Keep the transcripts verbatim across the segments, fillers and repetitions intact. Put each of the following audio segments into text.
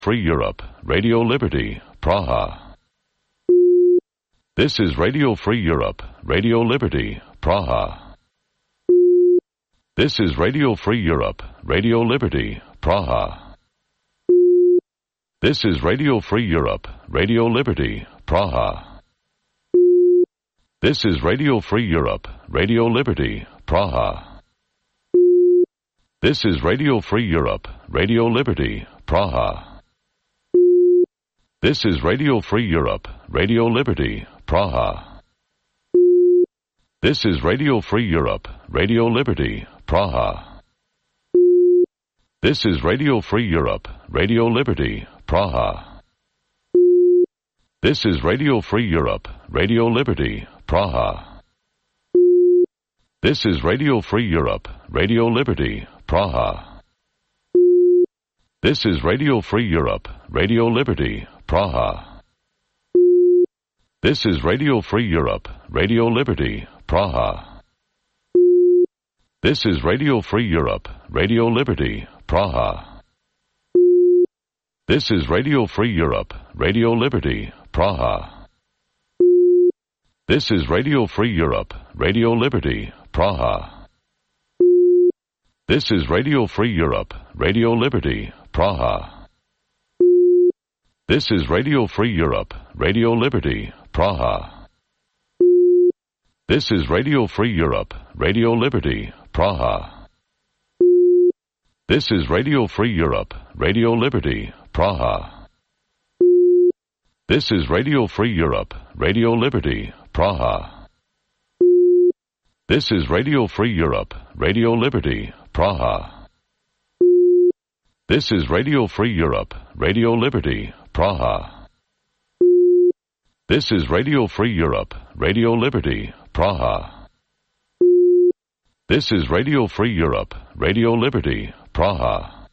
Free Europe, Radio Liberty, Praha. This is Radio Free Europe, Radio Liberty, Praha. This is Radio Free Europe, Radio Liberty, Praha. This is Radio Free Europe, Radio Liberty, Praha. This is Radio Free Europe, Radio Liberty, Praha. This is Radio Free Europe, Radio Liberty, Praha. This is Radio Free Europe, Radio Liberty, Praha. This is Radio Free Europe, Radio Liberty, Praha. This is Radio Free Europe, Radio Liberty, Praha. This is Radio Free Europe, Radio Liberty, Praha. This is Radio Free Europe, Radio Liberty, Praha. This is Radio Free Europe, Radio Liberty, Praha. This is Radio Free Europe, Radio Liberty, Praha. This is Radio Free Europe, Radio Liberty, Praha. This is Radio Free Europe, Radio Liberty, Praha. This is Radio Free Europe, Radio Liberty, Praha. This is Radio Free Europe, Radio Liberty, Praha. This is Radio Free Europe, Radio Liberty, Praha. This is Radio Free Europe, Radio Liberty, Praha. This is Radio Free Europe, Radio Liberty, Praha. This is Radio Free Europe, Radio Liberty, Praha. This is Radio Free Europe, Radio Liberty, Praha. This is Radio Free Europe, Radio Liberty, Praha. This is Radio Free Europe, Radio Liberty, Praha. This is Radio Free Europe, Radio Liberty, Praha.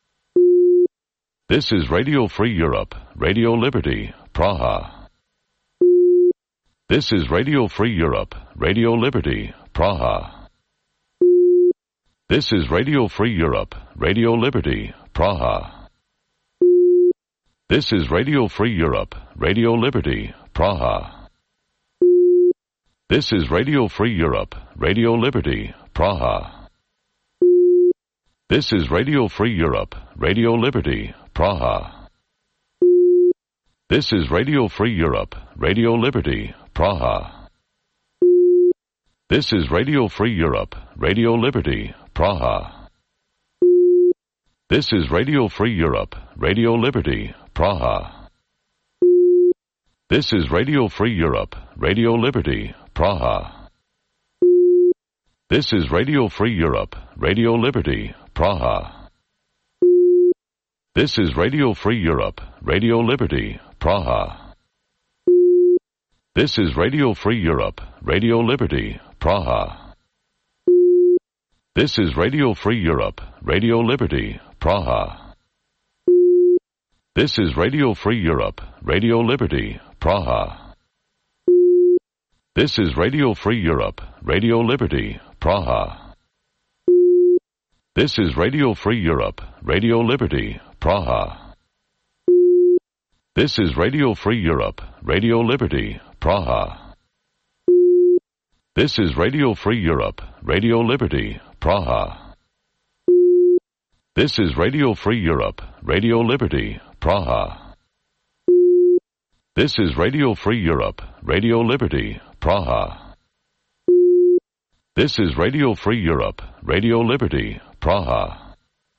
This is Radio Free Europe, Radio Liberty, Praha. This is Radio Free Europe, Radio Liberty, Praha. This is Radio Free Europe, Radio Liberty, Praha. This is Radio Free Europe, Radio Liberty, Praha. This is Radio Free Europe, Radio Liberty, Praha. This is Radio Free Europe, Radio Liberty, Praha. This is Radio Free Europe, Radio Liberty, Praha. This is Radio Free Europe, Radio Liberty, Praha. This is Radio Free Europe, Radio Liberty, Praha. This is Radio Free Europe, Radio Liberty, Praha. This is Radio Free Europe, Radio Liberty, Praha. This is Radio Free Europe, Radio Liberty, Praha. This is Radio Free Europe, Radio Liberty, Praha. This is Radio Free Europe, Radio Liberty, Praha. This is Radio Free Europe, Radio Liberty, Praha. This is Radio Free Europe, Radio Liberty, Praha. This is Radio Free Europe, Radio Liberty, Praha. This is Radio Free Europe, Radio Liberty, Praha. This is Radio Free Europe, Radio Liberty, Praha. This is Radio Free Europe, Radio Liberty, Praha. This is Radio Free Europe, Radio Liberty, Praha. This is Radio Free Europe, Radio Liberty, Praha.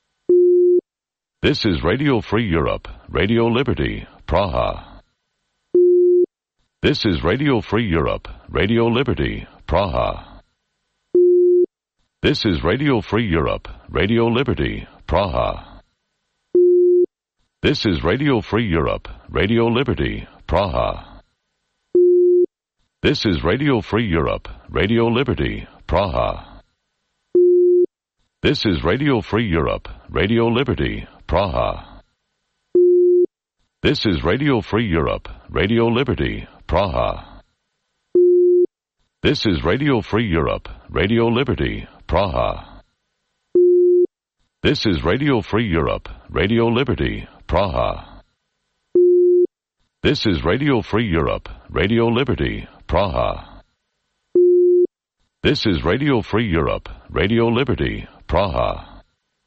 This is Radio Free Europe, Radio Liberty, Praha. This is Radio Free Europe, Radio Liberty, Praha. This is Radio Free Europe, Radio Liberty, Praha. This is Radio Free Europe, Radio Liberty, Praha. This is Radio Free Europe, Radio Liberty, Praha. This is Radio Free Europe, Radio Liberty, Praha. This is Radio Free Europe, Radio Liberty, Praha. This is Radio Free Europe, Radio Liberty, Praha. This is Radio Free Europe, Radio Liberty, Praha. This is Radio Free Europe, Radio Liberty, Praha. This is Radio Free Europe, Radio Liberty, Praha.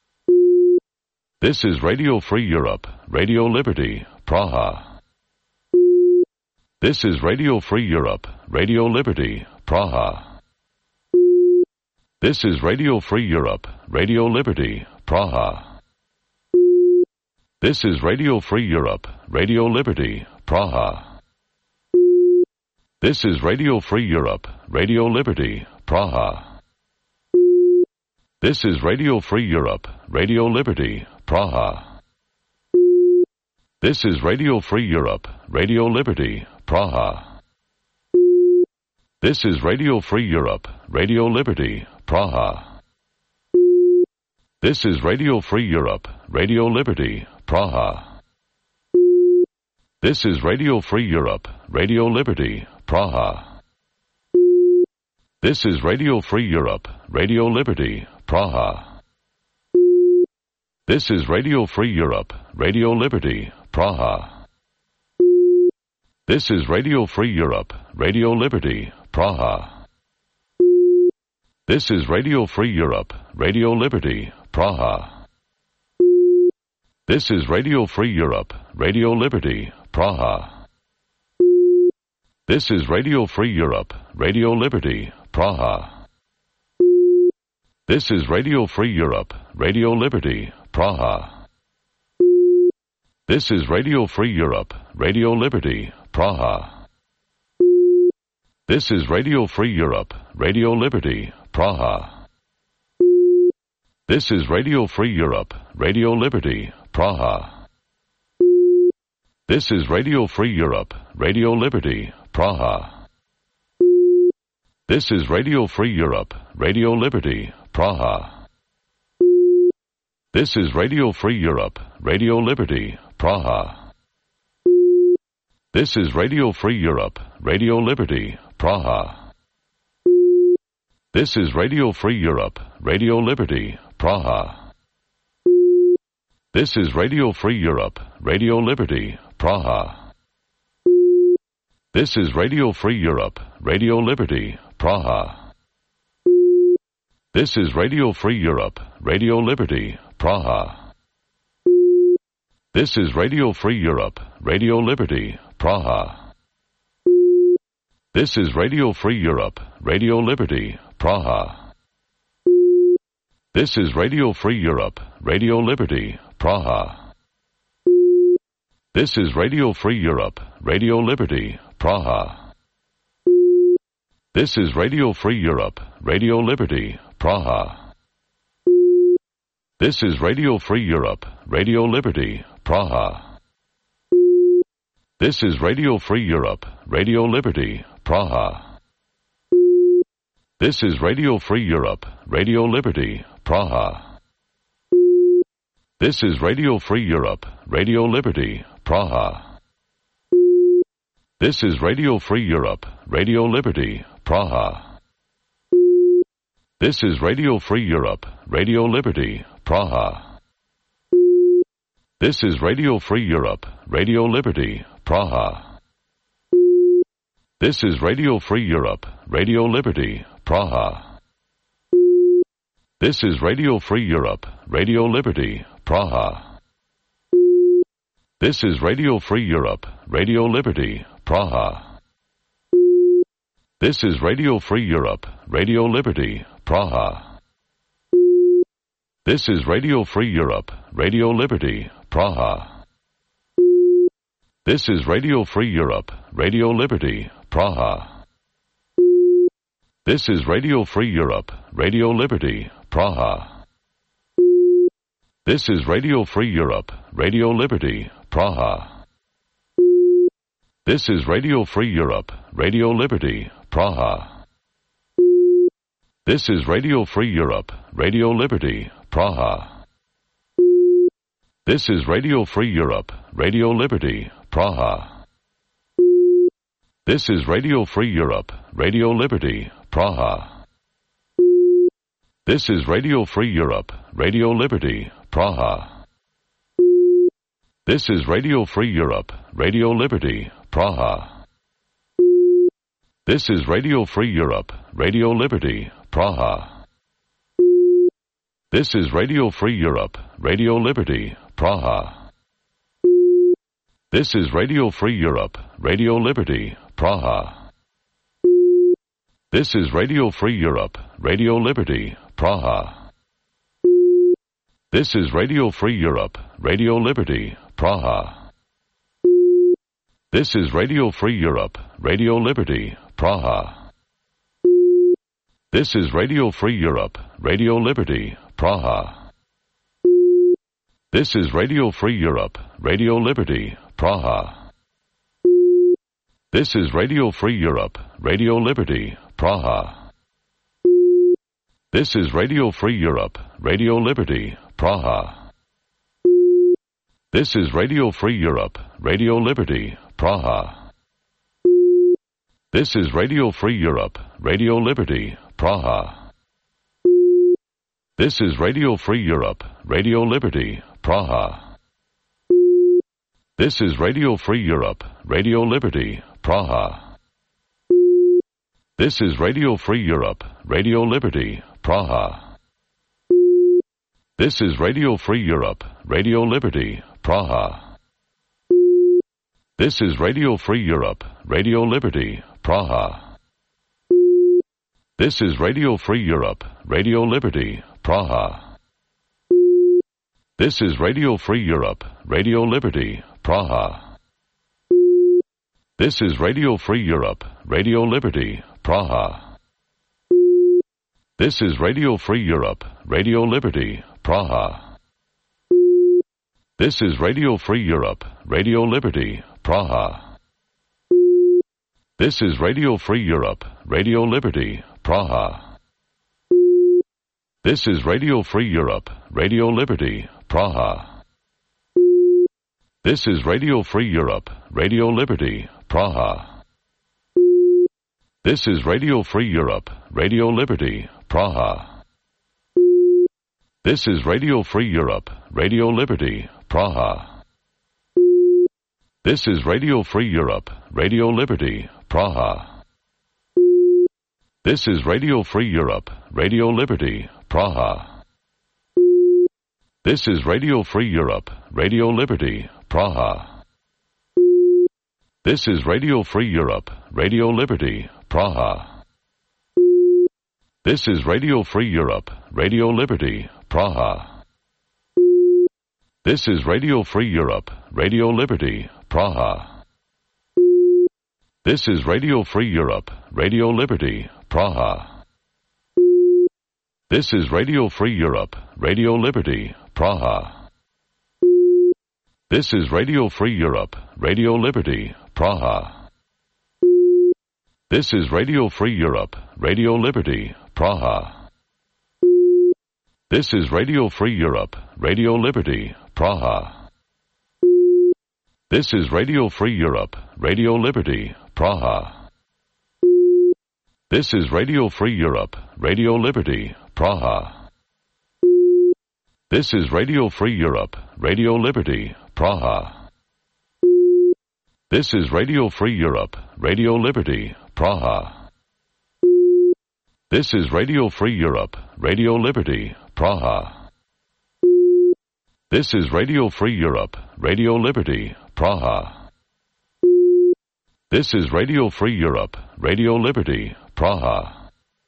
This is Radio Free Europe, Radio Liberty, Praha. This is Radio Free Europe, Radio Liberty, Praha. This is Radio Free Europe, Radio Liberty, Praha. This is Radio Free Europe, Radio Liberty, Praha. This is Radio Free Europe, Radio Liberty, Praha. This is Radio Free Europe, Radio Liberty, Praha. This is Radio Free Europe, Radio Liberty, Praha. This is Radio Free Europe, Radio Liberty, Praha. This is Radio Free Europe, Radio Liberty, Praha. This is Radio Free Europe, Radio Liberty, Praha. This is Radio Free Europe, Radio Liberty, Praha. This is Radio Free Europe, Radio Liberty, Praha. This is Radio Free Europe, Radio Liberty, Praha. This is Radio Free Europe, Radio Liberty, Praha. This is Radio Free Europe, Radio Liberty, Praha. This is Radio Free Europe, Radio Liberty, Praha. This is Radio Free Europe, Radio Liberty, Praha. This is Radio Free Europe, Radio Liberty, Praha. This is Radio Free Europe, Radio Liberty, Praha. This is Radio Free Europe, Radio Liberty, Praha. This is Radio Free Europe, Radio Liberty, Praha. This is Radio Free Europe, Radio Liberty, Praha. This is Radio Free Europe, Radio Liberty, Praha. This is Radio Free Europe, Radio Liberty, Praha. This is Radio Free Europe, Radio Liberty, Praha. This is Radio Free Europe, Radio Liberty, Praha. This is Radio Free Europe, Radio Liberty, Praha. This is Radio Free Europe, Radio Liberty, Praha. This is Radio Free Europe, Radio Liberty, Praha. This is Radio Free Europe, Radio Liberty, Praha. This is Radio Free Europe, Radio Liberty, Praha. This is Radio Free Europe, Radio Liberty, Praha. This is Radio Free Europe, Radio Liberty, Praha. This is Radio Free Europe, Radio Liberty, Praha. This is Radio Free Europe, Radio Liberty, Praha. This is Radio Free Europe, Radio Liberty, Praha. This is Radio Free Europe, Radio Liberty, Praha. This is Radio Free Europe, Radio Liberty, Praha. This is Radio Free Europe, Radio Liberty, Praha. This is Radio Free Europe, Radio Liberty, Praha. This is Radio Free Europe, Radio Liberty, Praha. This is Radio Free Europe, Radio Liberty, Praha. This is Radio Free Europe, Radio Liberty, Praha. This is Radio Free Europe, Radio Liberty, Praha. This is Radio Free Europe, Radio Liberty, Praha. This is Radio Free Europe, Radio Liberty, Praha. This is Radio Free Europe, Radio Liberty, Praha. This is Radio Free Europe, Radio Liberty, Praha. This is Radio Free Europe, Radio Liberty, Praha. This is Radio Free Europe, Radio Liberty, Praha. This is Radio Free Europe, Radio Liberty, Praha. This is Radio Free Europe, Radio Liberty, Praha. This is Radio Free Europe, Radio Liberty, Praha. This is Radio Free Europe, Radio Liberty, Praha. This is Radio Free Europe, Radio Liberty, Praha. This is Radio Free Europe, Radio Liberty, Praha. This is Radio Free Europe, Radio Liberty, Praha. This is Radio Free Europe, Radio Liberty, Praha. This is Radio Free Europe, Radio Liberty, Praha. This is Radio Free Europe, Radio Liberty, Praha. This is Radio Free Europe, Radio Liberty, Praha. This is Radio Free Europe, Radio Liberty, Praha. This is Radio Free Europe, Radio Liberty, Praha. This is Radio Free Europe, Radio Liberty, Praha. This is Radio Free Europe, Radio Liberty, Praha. This is Radio Free Europe, Radio Liberty, Praha. This is Radio Free Europe, Radio Liberty, Praha. This is Radio Free Europe, Radio Liberty, Praha. This is Radio Free Europe, Radio Liberty, Praha. This is Radio Free Europe, Radio Liberty, Praha. This is Radio Free Europe, Radio Liberty, Praha. This is Radio Free Europe, Radio Liberty, Praha. This is Radio Free Europe, Radio Liberty, Praha. This is Radio Free Europe, Radio Liberty, Praha. This is Radio Free Europe, Radio Liberty, Praha. This is Radio Free Europe, Radio Liberty, Praha. This is Radio Free Europe, Radio Liberty, Praha. This is Radio Free Europe, Radio Liberty, Praha. This is Radio Free Europe, Radio Liberty, Praha. This is Radio Free Europe, Radio Liberty, Praha. This is Radio Free Europe, Radio Liberty, Praha. This is Radio Free Europe, Radio Liberty, Praha. This is Radio Free Europe, Radio Liberty, Praha. This is Radio Free Europe, Radio Liberty, Praha. This is Radio Free Europe, Radio Liberty, Praha. This is Radio Free Europe, Radio Liberty, Praha. This is Radio Free Europe, Radio Liberty, Praha. This is Radio Free Europe, Radio Liberty, Praha. This is Radio Free Europe, Radio Liberty, Praha. This is Radio Free Europe, Radio Liberty, Praha. This is Radio Free Europe, Radio Liberty, Praha. This is Radio Free Europe, Radio Liberty, Praha. This is Radio Free Europe, Radio Liberty, Praha. This is Radio Free Europe, Radio Liberty, Praha. This is Radio Free Europe, Radio Liberty, Praha. This is Radio Free Europe, Radio Liberty, Praha. This is Radio Free Europe, Radio Liberty, Praha. This is Radio Free Europe, Radio Liberty, Praha. This is Radio Free Europe, Radio Liberty, Praha.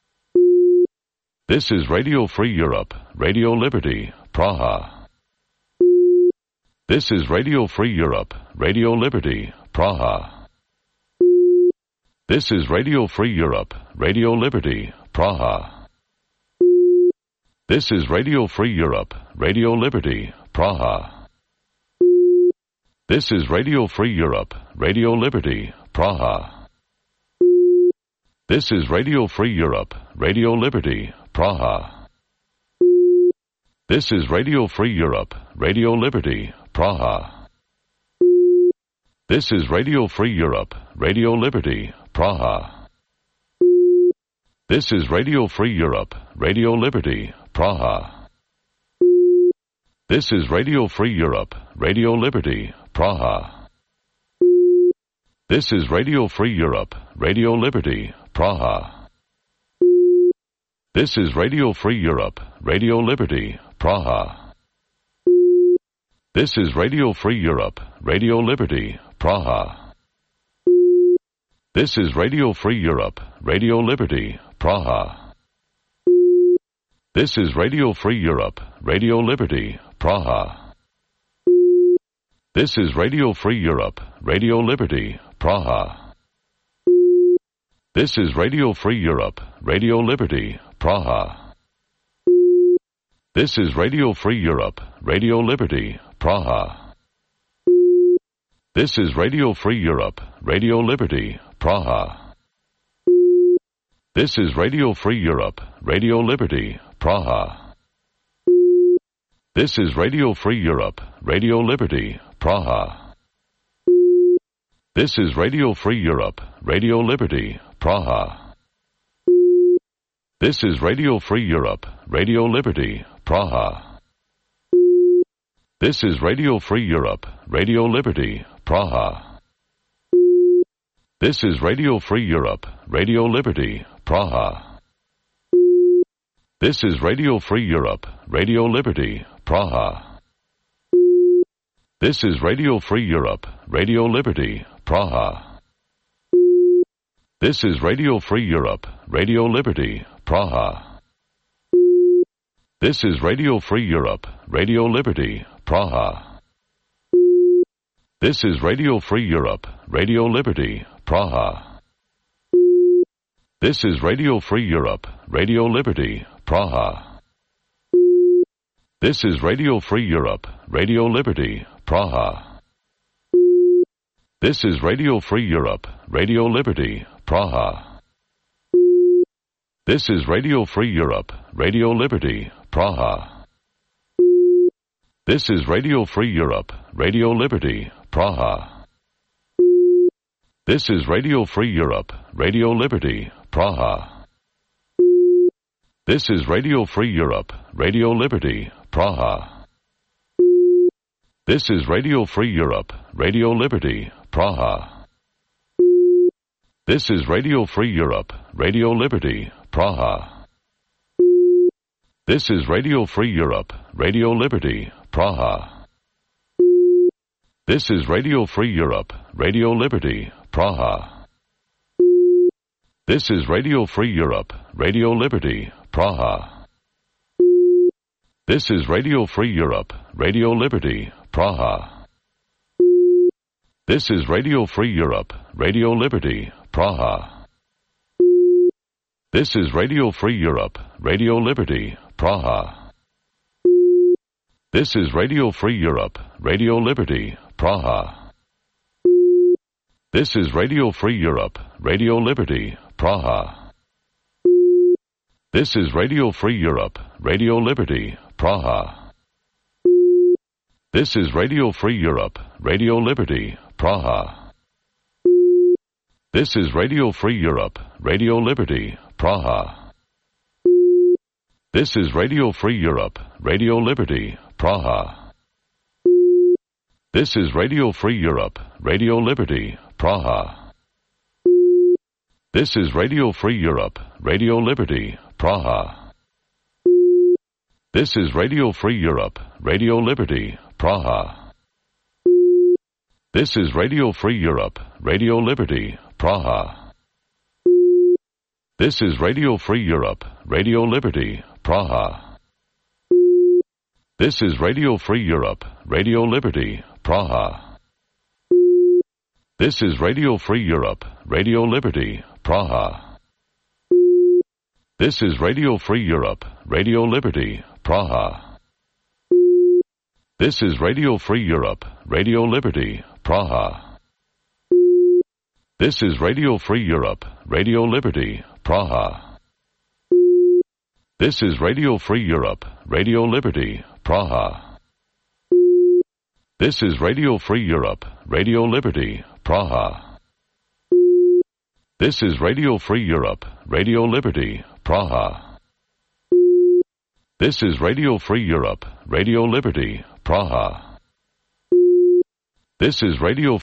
This is Radio Free Europe, Radio Liberty, Praha. This is Radio Free Europe, Radio Liberty, Praha. This is Radio Free Europe, Radio Liberty, Praha. This is Radio Free Europe, Radio Liberty, Praha. This is Radio Free Europe, Radio Liberty, Praha. This is Radio Free Europe, Radio Liberty, Praha. This is Radio Free Europe, Radio Liberty, Praha. This is Radio Free Europe, Radio Liberty, Praha. This is Radio Free Europe, Radio Liberty, Praha. This is Radio Free Europe, Radio Liberty, Praha. This is Radio Free Europe, Radio Liberty, Praha. This is Radio Free Europe, Radio Liberty, Praha. This is Radio Free Europe, Radio Liberty, Praha. This is Radio Free Europe, Radio Liberty, Praha. This is Radio Free Europe, Radio Liberty, Praha. This is Radio Free Europe, Radio Liberty, Praha. This is Radio Free Europe, Radio Liberty, Praha. This is Radio Free Europe, Radio Liberty, Praha. This is Radio Free Europe, Radio Liberty, Praha. This is Radio Free Europe, Radio Liberty, Praha. This is Radio Free Europe, Radio Liberty, Praha. This is Radio Free Europe, Radio Liberty, Praha. This is Radio Free Europe, Radio Liberty, Praha. This is Radio Free Europe, Radio Liberty, Praha. This is Radio Free Europe, Radio Liberty, Praha. This is Radio Free Europe, Radio Liberty, Praha. This is Radio Free Europe, Radio Liberty, Praha. This is Radio Free Europe, Radio Liberty, Praha. This is Radio Free Europe, Radio Liberty, Praha. This is Radio Free Europe, Radio Liberty, Praha. This is Radio Free Europe, Radio Liberty, Praha. This is Radio Free Europe, Radio Liberty, Praha. This is Radio Free Europe, Radio Liberty, Praha. This is Radio Free Europe, Radio Liberty, Praha. This is Radio Free Europe, Radio Liberty, Praha. This is Radio Free Europe, Radio Liberty, Praha. This is Radio Free Europe, Radio Liberty, Praha. This is Radio Free Europe, Radio Liberty, Praha. This is Radio Free Europe, Radio Liberty, Praha. This is Radio Free Europe, Radio Liberty, Praha. This is Radio Free Europe, Radio Liberty, Praha. This is Radio Free Europe, Radio Liberty, Praha. This is Radio Free Europe, Radio Liberty, Praha. This is Radio Free Europe, Radio Liberty, Praha. This is Radio Free Europe, Radio Liberty, Praha. This is Radio Free Europe, Radio Liberty, Praha. This is Radio Free Europe, Radio Liberty, Praha. This is Radio Free Europe, Radio Liberty, Praha. This is Radio Free Europe, Radio Liberty, Praha. This is Radio Free Europe, Radio Liberty, Praha. This is Radio Free Europe, Radio Liberty, Praha. This is Radio Free Europe, Radio Liberty, Praha. This is Radio Free Europe, Radio Liberty, Praha. This is Radio Free Europe, Radio Liberty, Praha. This is Radio Free Europe, Radio Liberty, Praha. This is Radio Free Europe, Radio Liberty, Praha. This is Radio Free Europe, Radio Liberty, Praha. This is Radio Free Europe, Radio Liberty, Praha. This is Radio Free Europe, Radio Liberty, Praha. This is Radio Free Europe, Radio Liberty, Praha. This is Radio Free Europe, Radio Liberty, Praha. This is Radio Free Europe, Radio Liberty, Praha. This is Radio Free Europe, Radio Liberty, Praha. This is Radio Free Europe, Radio Liberty, Praha. This is Radio Free Europe, Radio Liberty, Praha. This is Radio